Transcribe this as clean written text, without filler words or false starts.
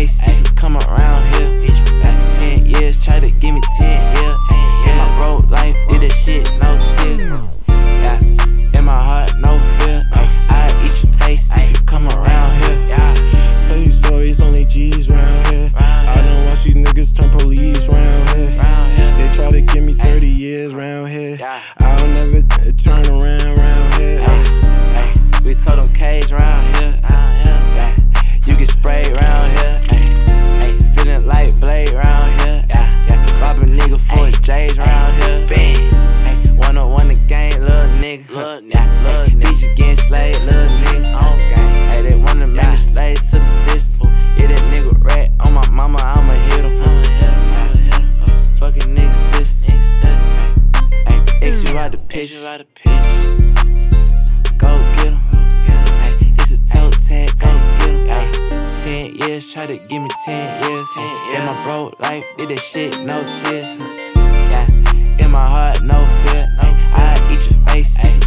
face if you come around here. 10 years, try to give me 10 years. In my broke life, did this shit, no tears. In my heart, no fear. I eat your face if you come around here. Tell you stories, only G's round here. I done watch these niggas turn police round here. They try to give me 30 years round here. I'll never turn around here. We told them cage round here. You get sprayed round here. Feeling like Blade round here. Rob a nigga for his J's round here. 101 the gang, little nigga. Bitches getting slayed, little nigga. They wanna make me slave to the system. If that nigga rat on my mama, I'ma hit him. Fucking nigga sister. X you out the pitch. Go get him. It's a toe tag, go get him. 10 years, try to give me 10 years. In my broke life, did that shit, no tears. In my heart, no fear. I eat your face if